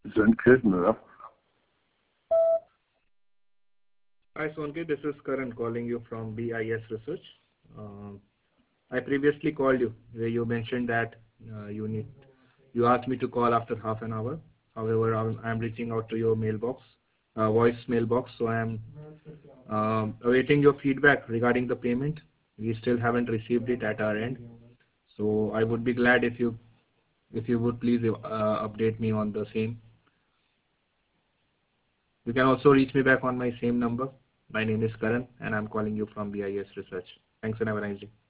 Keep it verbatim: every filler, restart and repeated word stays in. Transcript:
Sanket Nara. Hi Sonke, this is Karan calling you from B I S Research. Um, I previously called you where you mentioned that uh, you need you asked me to call after half an hour. However, I'm, I'm reaching out to your mailbox, uh, voice mailbox. So I'm um, awaiting your feedback regarding the payment. We still haven't received it at our end. So I would be glad if you if you would please uh, update me on the same. You can also reach me back on my same number. My name is Karan and I'm calling you from B I S Research. Thanks and have a nice day.